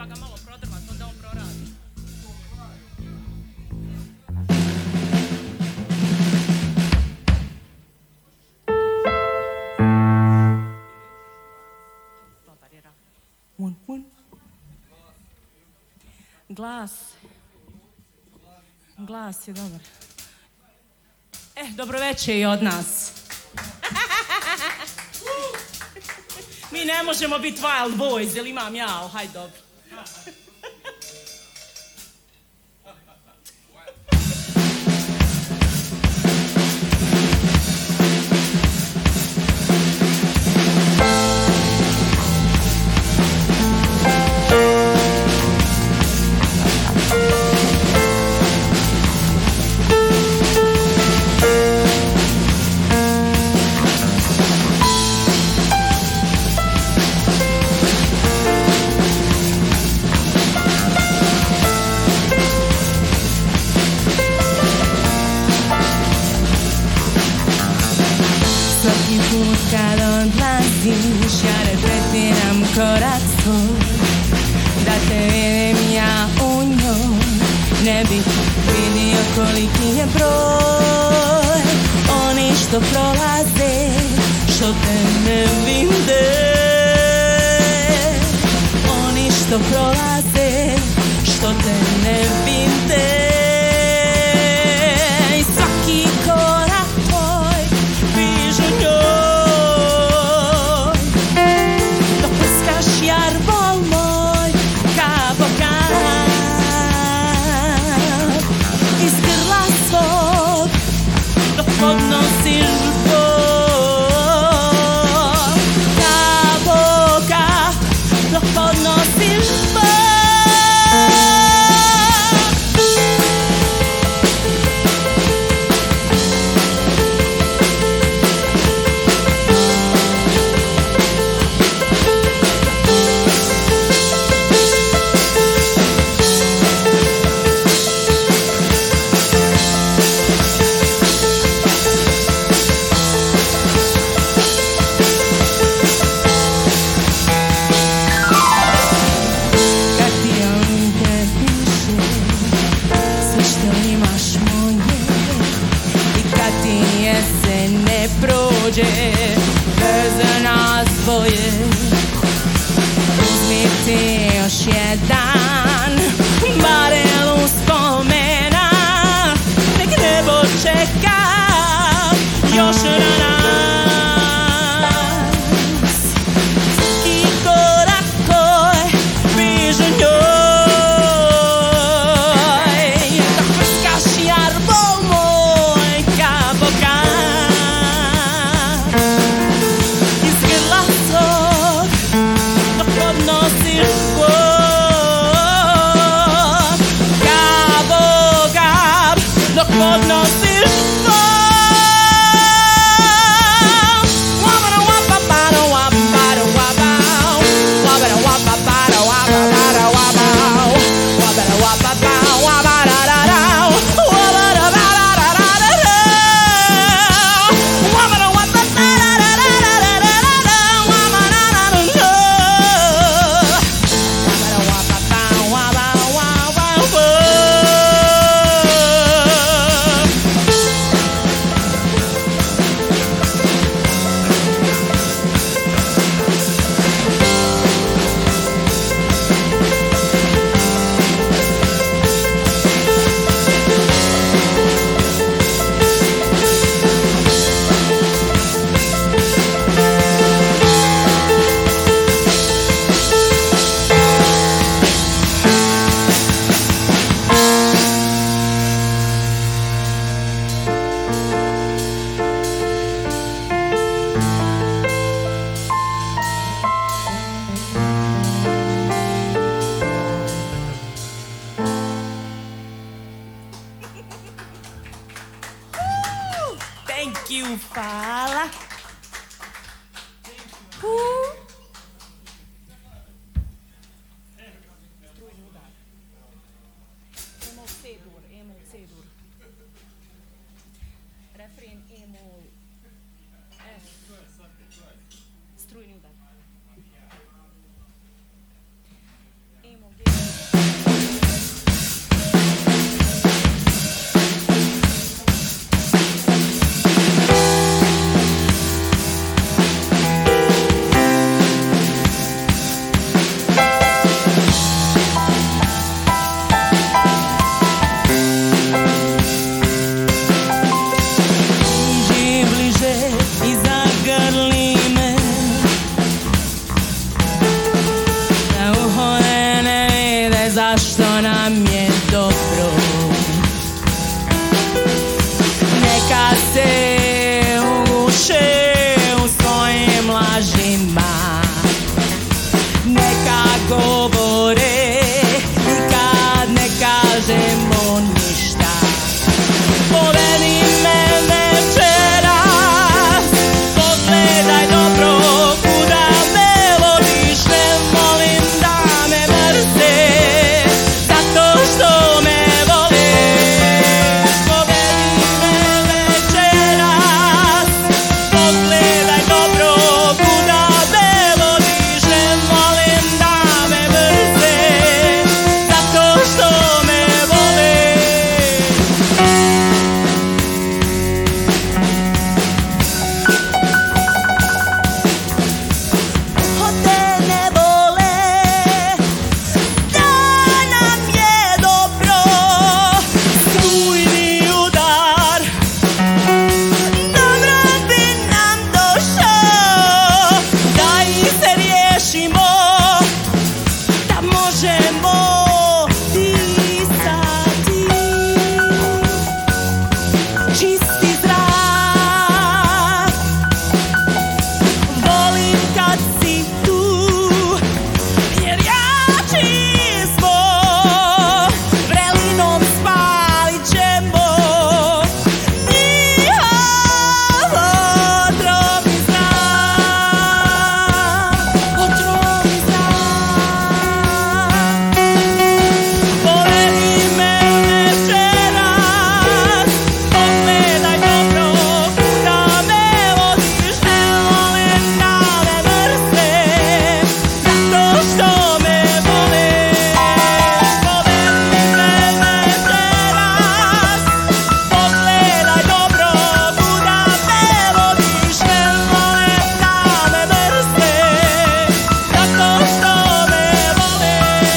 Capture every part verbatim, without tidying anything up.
pa ga malo prodrmat, onda on proradi. Dobar je rap. Un, un. Glas. Glas je dobar. E, dobroveče i od nas. Mi ne možemo biti Wild Boys, jel imam ja, ali hajde dobro. Kad odlaziš, ja reflektiram korak svoj, da te vidim ja u njoj, ne bih vidio koliki je broj. Oni što prolaze, što te ne vide, oni što prolaze, što te ne vide. I svaki korak tvoj vižu njoj, jarbol moj kao kap iz grla svog dok podnosiš Bog, kao kap dok podnosiš Bog. Bez nas dvoje uzmi ti još jedan barel uspomena, nek nebo čeka još na nas. I korak koji vižu njoj, da prskaš jarbol moj kao kap iz grla svog dok podnosiš Bog. zašto nam je dobro. Neka se uguše u svojim lažima, neka govore nikad ne kažemo ništa. Povedi me večeras, pogledaj dobro kuda me vodiš, ne volim da me mrze zato što me vole. Povedi me večeras, pogledaj dobro kuda me vodiš, ne volim da me mrze zato što me vole. Hote ne vole da nam je dobro, strujni udar dobro bi nam došao, da ih se riješimo, da možemo disati čisti zrak. Volim kad si tu, jer jači smo, vrelinom spalit ćemo njihov otrovni zrak, otrovni zrak. Povedi me večeras, pogledaj dobro kuda me vodiš, ne volim da me mrze zato što me vole. Povedi me večeras, pogledaj dobro kuda me vodiš, ne volim da me mrze zato što me vole.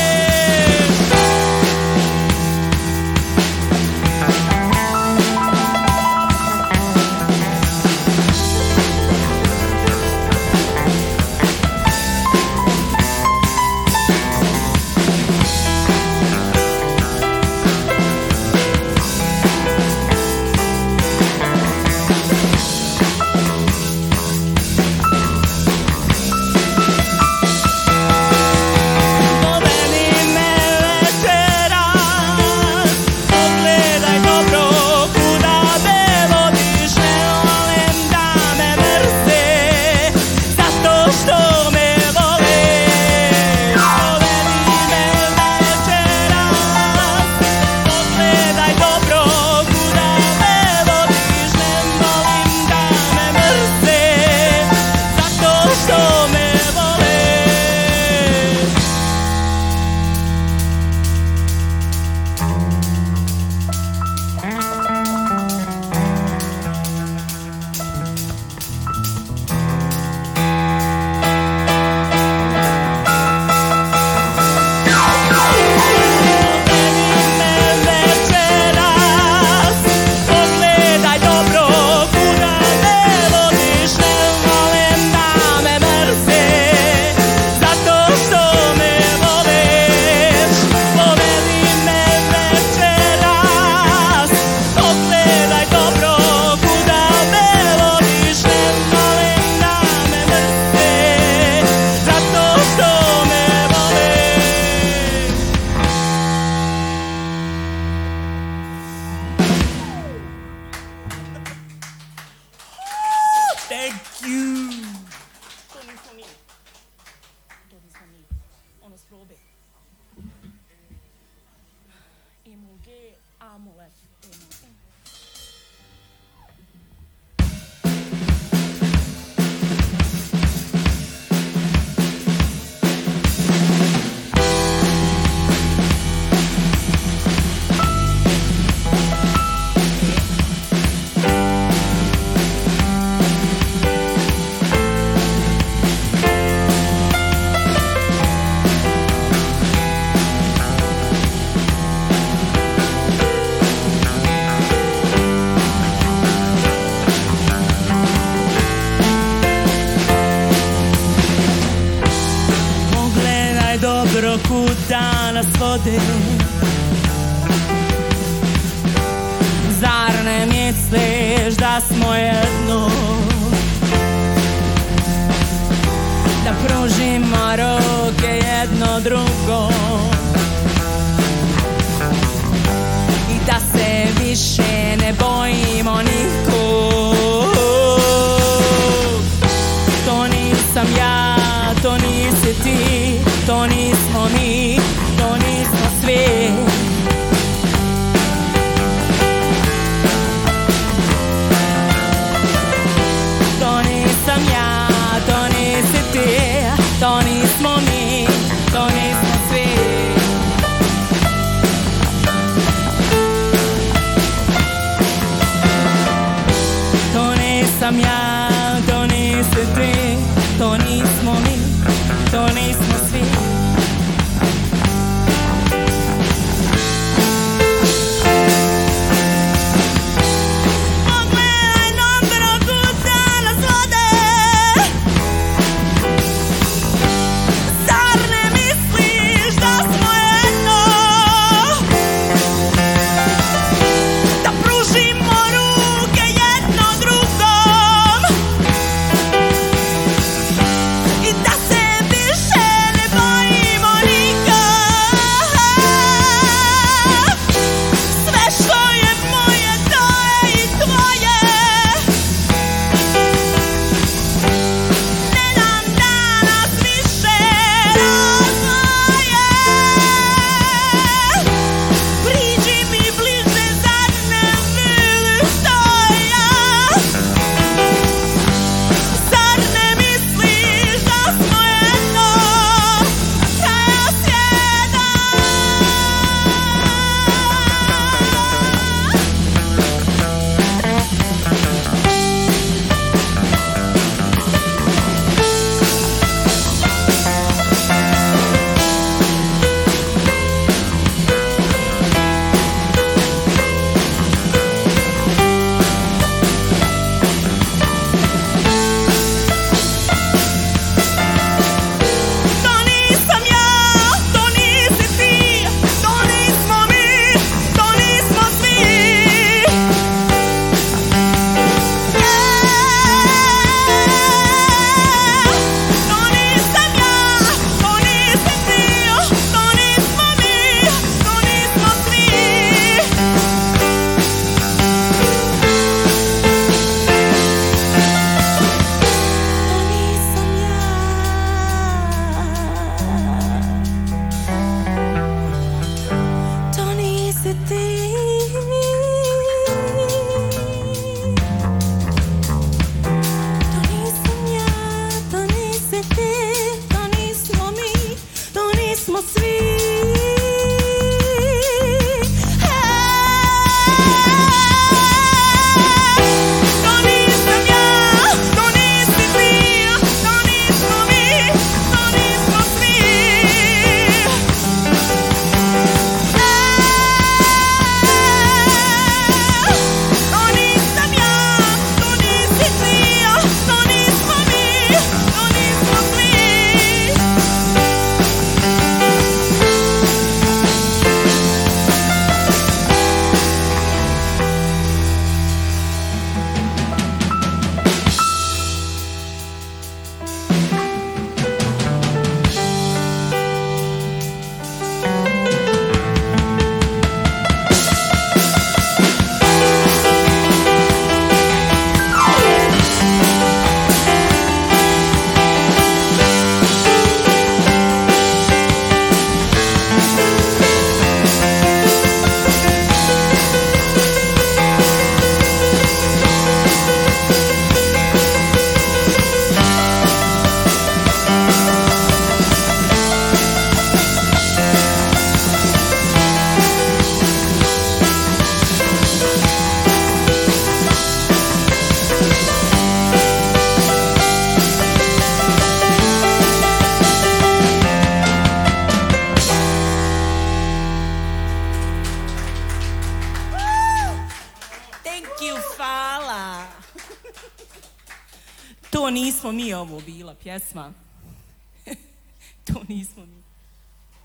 Povedi me večeras, pogledaj dobro kuda me vodiš, ne volim da me mrze zato što me vole. Povedi me večeras, pogledaj dobro kuda me vodiš, ne volim da me mrze zato što me vole. Povedi me večeras, pogledaj dobro kuda me vodiš, ne volim da me mrze zato što me voleš. Povedi me večeras, pogledaj dobro kuda me vodiš, ne volim da me mrze zato što me voleš. Thank you. To nismo mi. To nismo mi. Ono s probe. Emul G, Amul F, Emul E. dobro kuda nas vode. Zar ne misliš da smo jedno, da pružimo ruke jedno drugom i da se više ne bojimo nikog. To nisam ja, to nisi ti, to nismo mi, to nismo svi. To nisam ja, to nisi ti, to nismo mi, to nismo svi. To nisam ja, to nisi ti, to nismo mi, to nismo svi. Pogledaj dobro kuda nas vode. Zar ne misliš da smo jedno, da pružimo ruke jedno drugom i da se više ne bojimo nikog. Sve što je moje, to je i tvoje. Ne dam da nas više razdvoje. Priđi mi bliže, zar ne vidiš to ja? Zar ne misliš da smo jedno kraja svijeta? To nisam ja, to nisi ti, to nismo mi, to nismo svi. To nisam ja, to nisi ti, to nismo mi, to nismo svi. To nisi ti, to nisam ja, to nisi ti, to nismo mi, to nismo svi. To nisam ja, to nisi ti, to nismo mi, to nismo svi. To nisam ja, to nisi ti, to nismo mi, to nismo svi. Thank you, hvala. To nismo mi, ovo bila pjesma. To nismo mi.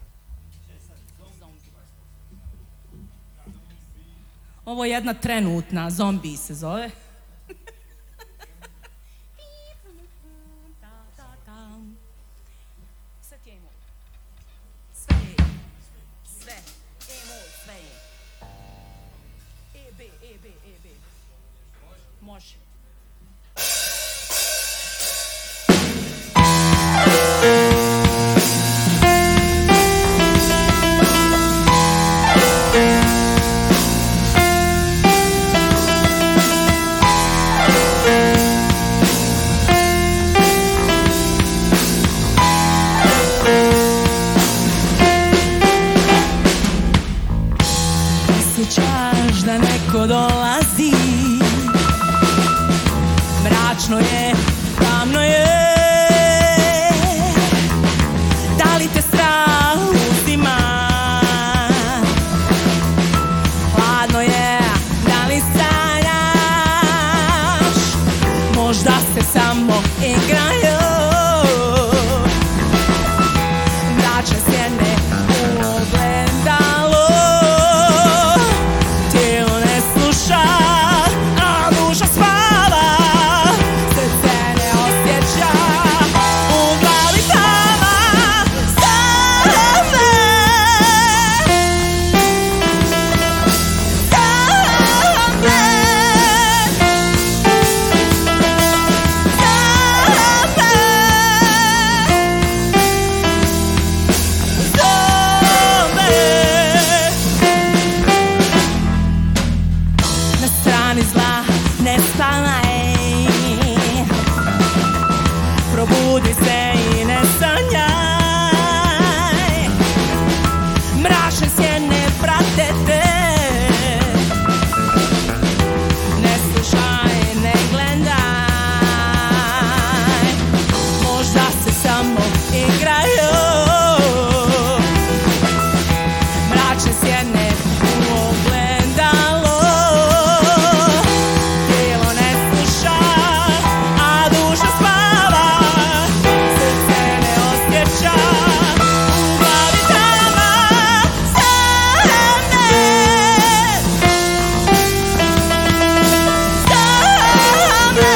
Ovo je jedna trenutna, Zombi se zove. Sve ti je imao. Sve je. Sve. E moj, sve je. E, B, E, B, E, B. Može. Osjećaš da neko dolazi, mračno je, tamno je. Da li te strah uzima? Hladno je, da li sanjaš? Možda se samo igraju mračne sjene u ogledalo. Tijelo ne sluša, a duša spava. Srce ne osjeća, u glavi tama. Sam me, sam me, sam na strani zla ne spavaj, probudi se i ne sanjaj. Mračne sjene prate te, ne slušaj, ne gledaj. Možda se samo igraju mračne sjene u ogledalo. Tijelo ne sluša, a duša spava. Srce ne osjeća, u glavi tama. Sam me, sam me,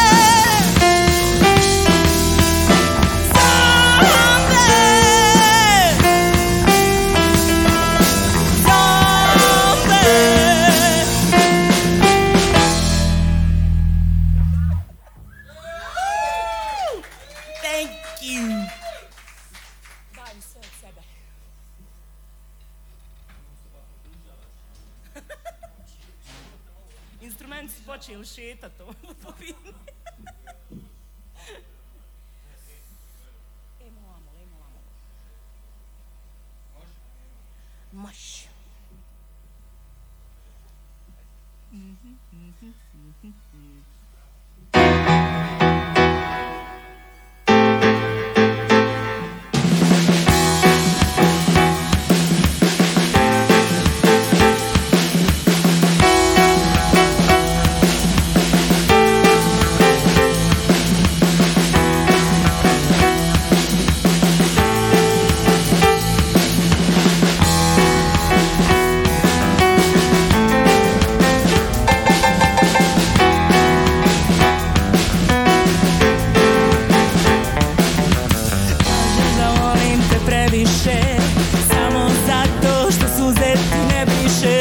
Thank you. Daj mi sve od sebe. Instrumenti su počeli šetat ovo po bini. Ejmo vamo, ejmo vamo. Može. Samo zato što suze ti ne briše.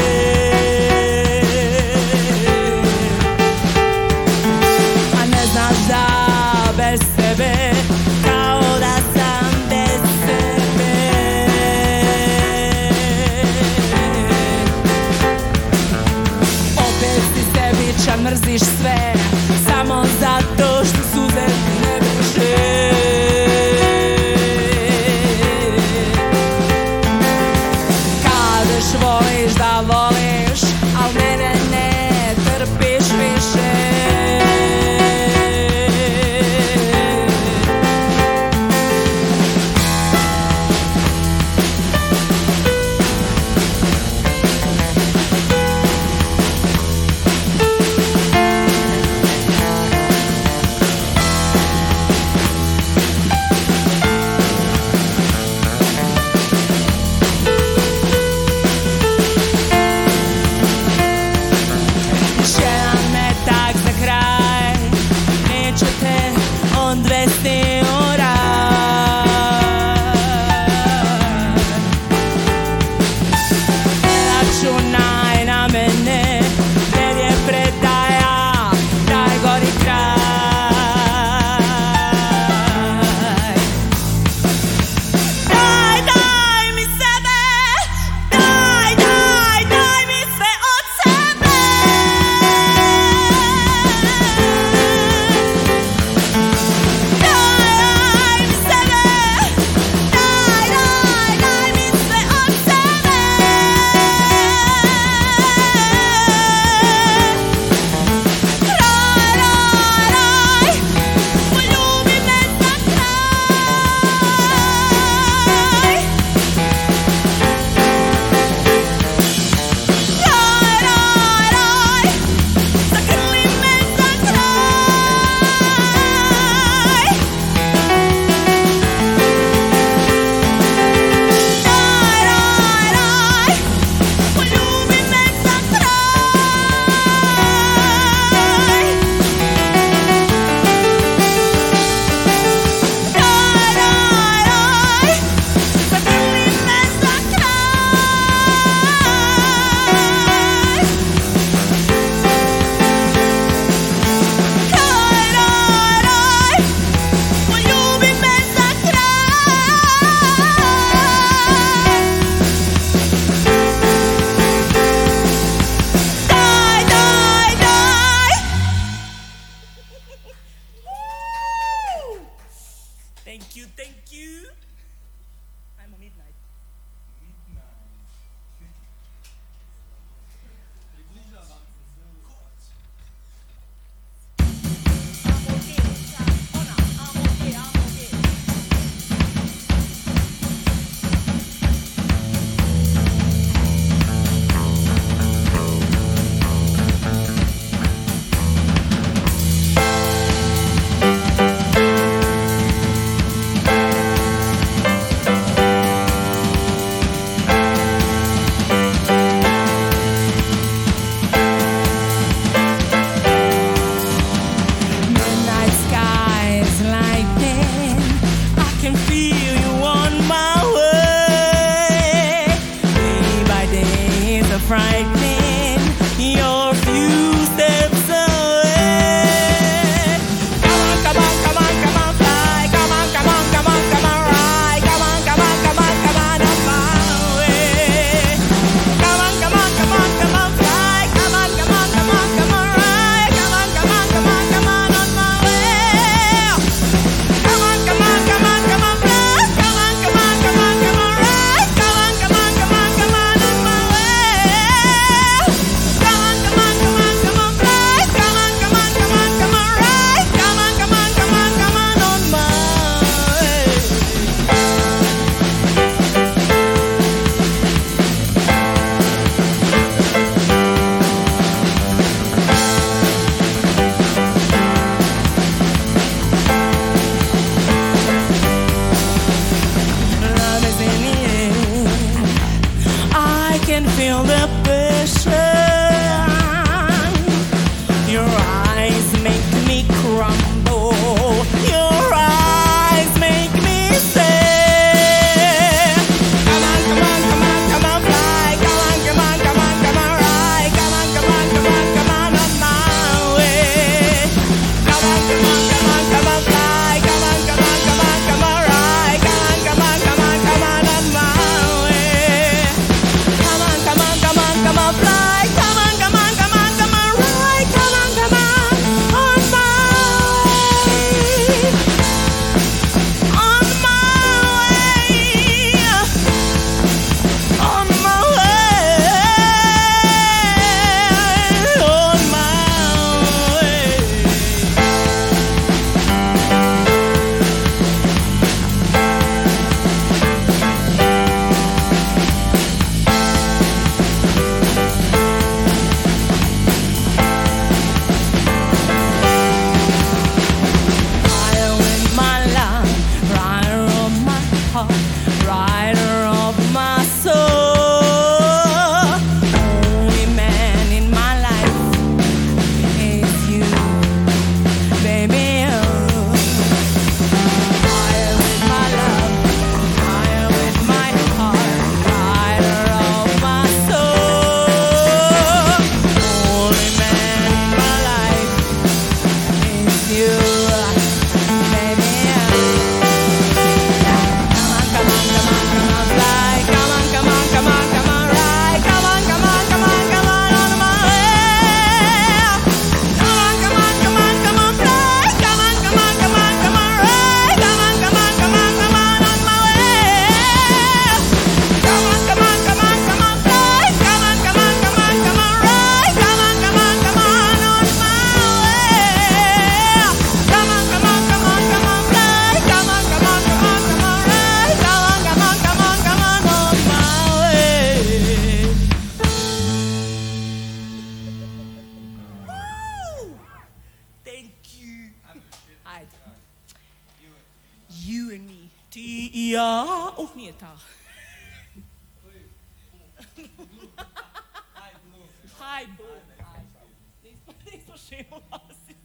A ne znaš da bez sebe, kao da sam bez sebe. Opet si sebičan, mrziš sve, samo zato što suze ti ne briše. Uh, nije ta. High blue. Nismo, nismo šimulasi.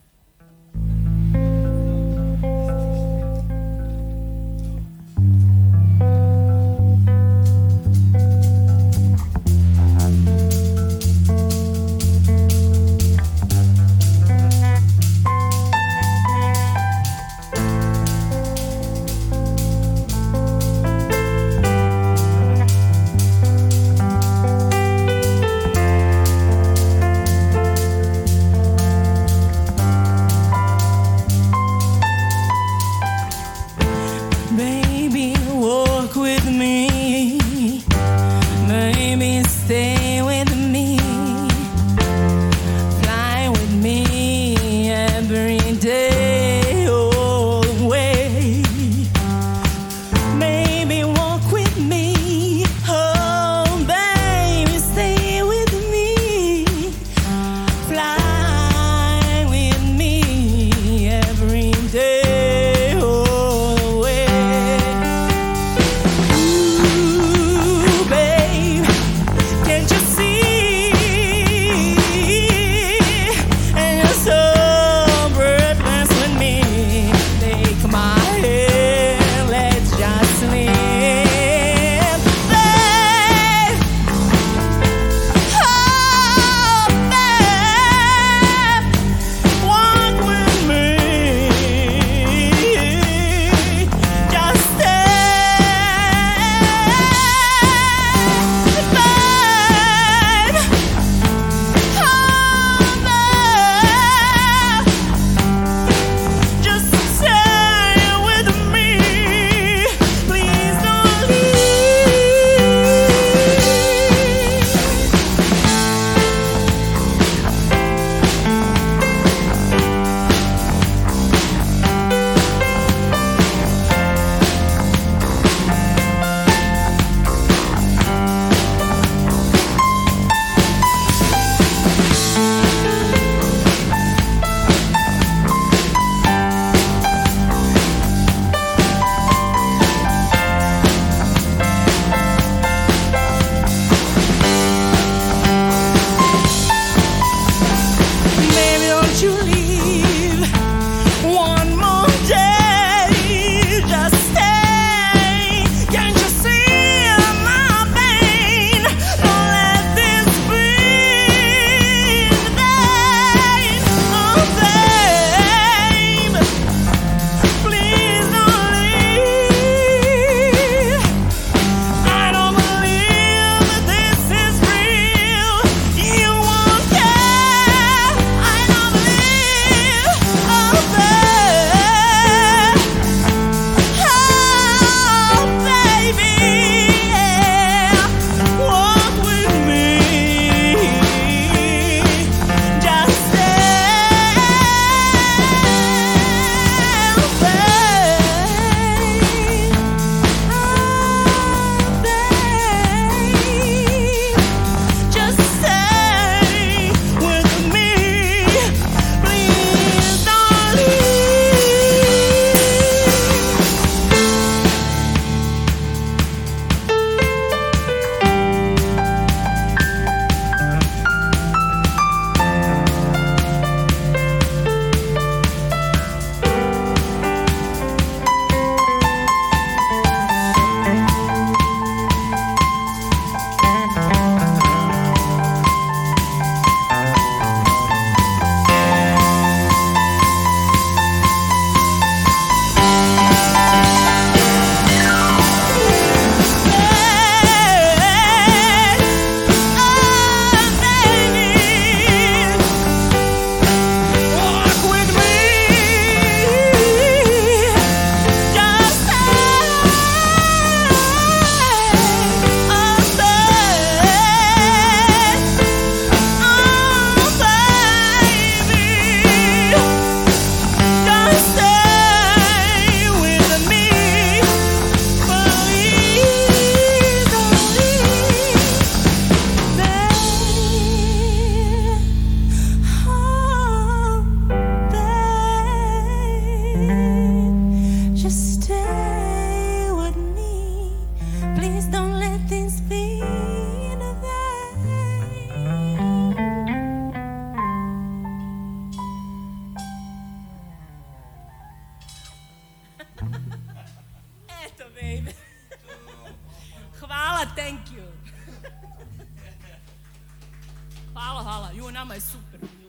Hvala, thank you. Hvala, hvala. Ju, nama je super.